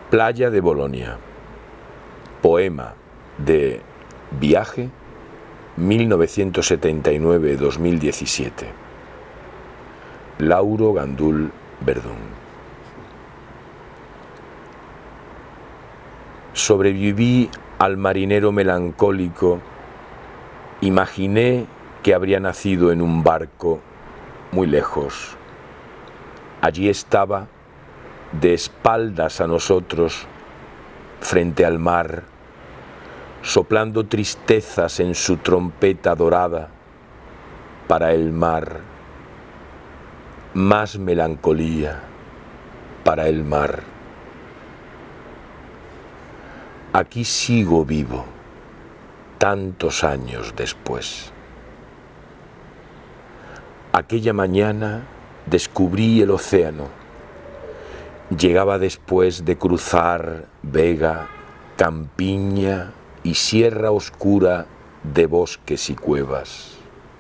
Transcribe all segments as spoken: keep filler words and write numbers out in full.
Playa de Bolonia. Poema de Viaje mil novecientos setenta y nueve a dos mil diecisiete. Lauro Gandul Verdún. Sobreviví al marinero melancólico, imaginé que habría nacido en un barco muy lejos. Allí estaba, de espaldas a nosotros, frente al mar, soplando tristezas en su trompeta dorada para el mar, más melancolía para el mar. Aquí sigo vivo, tantos años después. Aquella mañana descubrí el océano. Llegaba después de cruzar vega, campiña y sierra oscura de bosques y cuevas.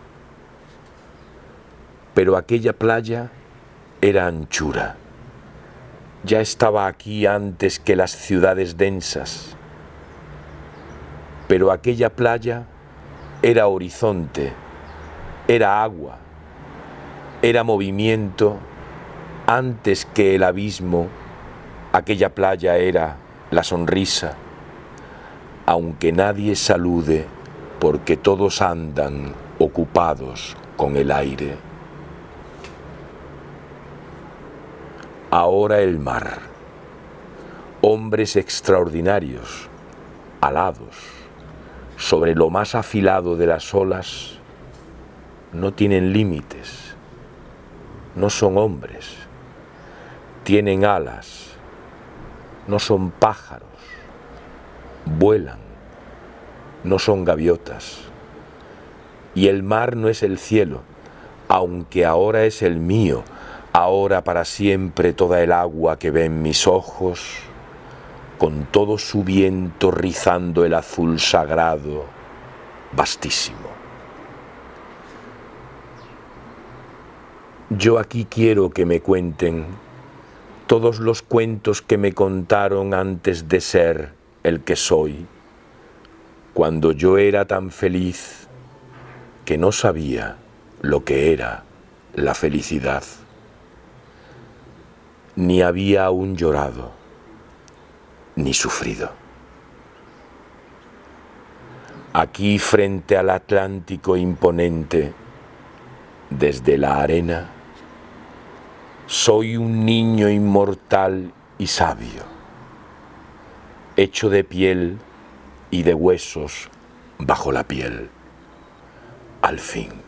Pero aquella playa era anchura. Ya estaba aquí antes que las ciudades densas. Pero aquella playa era horizonte, era agua, era movimiento. Antes que el abismo, aquella playa era la sonrisa, aunque nadie salude porque todos andan ocupados con el aire. Ahora el mar, hombres extraordinarios, alados, sobre lo más afilado de las olas, no tienen límites, no son hombres. Tienen alas, no son pájaros, vuelan, no son gaviotas. Y el mar no es el cielo, aunque ahora es el mío, ahora para siempre toda el agua que ven mis ojos, con todo su viento rizando el azul sagrado, vastísimo. Yo aquí quiero que me cuenten todos los cuentos que me contaron antes de ser el que soy, cuando yo era tan feliz que no sabía lo que era la felicidad, ni había aún llorado, ni sufrido. Aquí frente al Atlántico imponente, desde la arena, soy un niño inmortal y sabio, hecho de piel y de huesos bajo la piel, al fin.